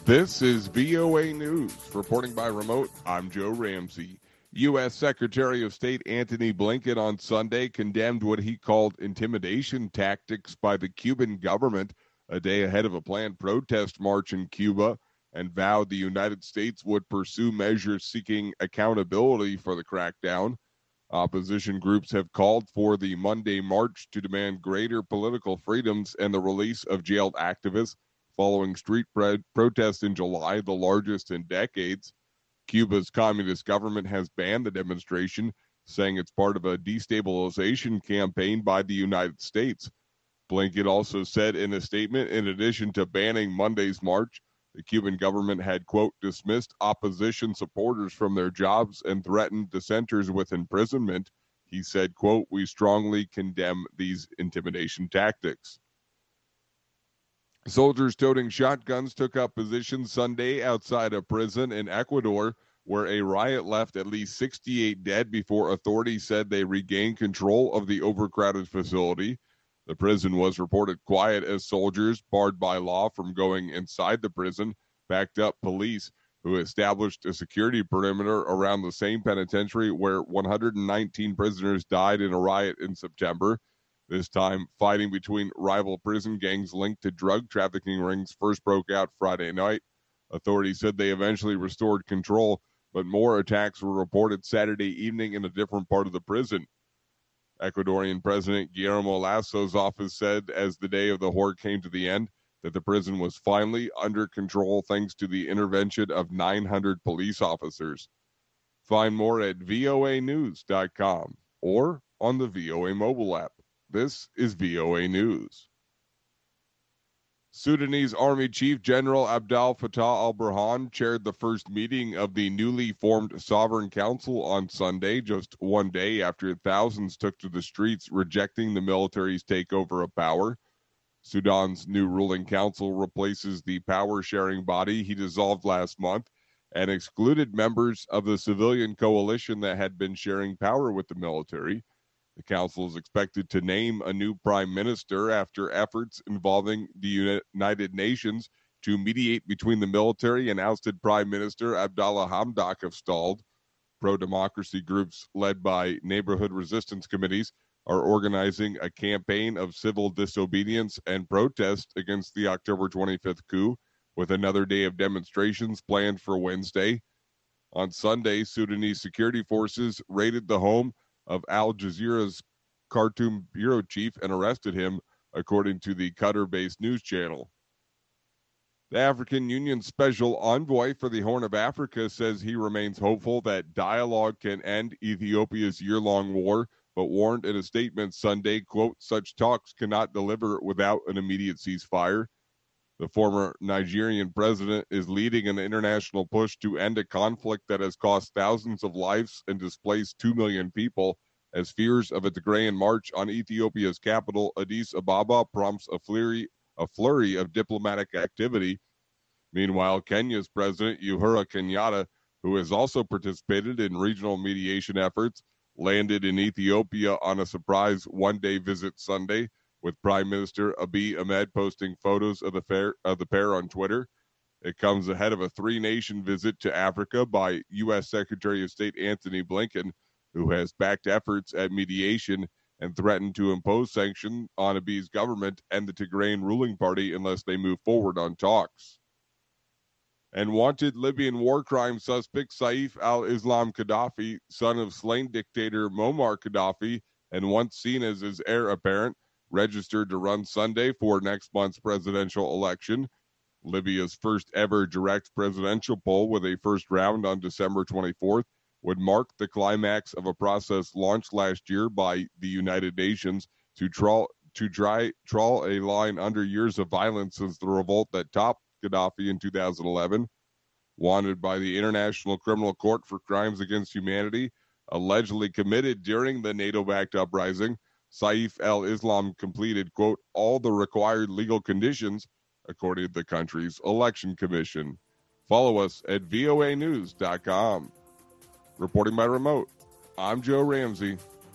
This is VOA News. Reporting by remote, I'm Joe Ramsey. U.S. Secretary of State Antony Blinken on Sunday condemned what he called intimidation tactics by the Cuban government a day ahead of a planned protest march in Cuba, and vowed the United States would pursue measures seeking accountability for the crackdown. Opposition groups have called for the Monday march to demand greater political freedoms and the release of jailed activists following street protests in July, the largest in decades. Cuba's communist government has banned the demonstration, saying it's part of a destabilization campaign by the United States. Blinken also said in a statement, in addition to banning Monday's march, the Cuban government had, quote, dismissed opposition supporters from their jobs and threatened dissenters with imprisonment. He said, quote, we strongly condemn these intimidation tactics. Soldiers toting shotguns took up positions Sunday outside a prison in Ecuador, where a riot left at least 68 dead before authorities said they regained control of the overcrowded facility. The prison was reported quiet as soldiers, barred by law from going inside the prison, backed up police, who established a security perimeter around the same penitentiary where 119 prisoners died in a riot in September. This time, fighting between rival prison gangs linked to drug trafficking rings first broke out Friday night. Authorities said they eventually restored control, but more attacks were reported Saturday evening in a different part of the prison. Ecuadorian President Guillermo Lasso's office said as the day of the horde came to the end that the prison was finally under control thanks to the intervention of 900 police officers. Find more at voanews.com or on the VOA mobile app. This is VOA News. Sudanese Army Chief General Abdel Fattah al-Burhan chaired the first meeting of the newly formed Sovereign Council on Sunday, just one day after thousands took to the streets rejecting the military's takeover of power. Sudan's new ruling council replaces the power-sharing body he dissolved last month and excluded members of the civilian coalition that had been sharing power with the military. The council is expected to name a new prime minister after efforts involving the United Nations to mediate between the military and ousted Prime Minister Abdallah Hamdok have stalled. Pro-democracy groups led by neighborhood resistance committees are organizing a campaign of civil disobedience and protest against the October 25th coup, with another day of demonstrations planned for Wednesday. On Sunday, Sudanese security forces raided the home of Al Jazeera's Khartoum bureau chief and arrested him, according to the Qatar-based news channel. The African Union Special Envoy for the Horn of Africa says he remains hopeful that dialogue can end Ethiopia's year-long war, but warned in a statement Sunday, quote, such talks cannot deliver without an immediate ceasefire. The former Nigerian president is leading an international push to end a conflict that has cost thousands of lives and displaced 2 million people, as fears of a Tigrayan march on Ethiopia's capital, Addis Ababa, prompts a flurry of diplomatic activity. Meanwhile, Kenya's President Uhuru Kenyatta, who has also participated in regional mediation efforts, landed in Ethiopia on a surprise one-day visit Sunday, with Prime Minister Abiy Ahmed posting photos of the pair on Twitter. It comes ahead of a three-nation visit to Africa by U.S. Secretary of State Antony Blinken, who has backed efforts at mediation and threatened to impose sanctions on Abiy's government and the Tigrayan ruling party unless they move forward on talks. And wanted Libyan war crime suspect Saif al-Islam Gaddafi, son of slain dictator Muammar Gaddafi and once seen as his heir apparent, registered to run Sunday for next month's presidential election. Libya's first ever direct presidential poll, with a first round on December 24th, would mark the climax of a process launched last year by the United Nations to draw a line under years of violence since the revolt that topped Gaddafi in 2011. Wanted by the International Criminal Court for crimes against humanity, allegedly committed during the NATO-backed uprising, Saif al-Islam completed, quote, all the required legal conditions, according to the country's election commission. Follow us at voanews.com. Reporting by remote, I'm Joe Ramsey.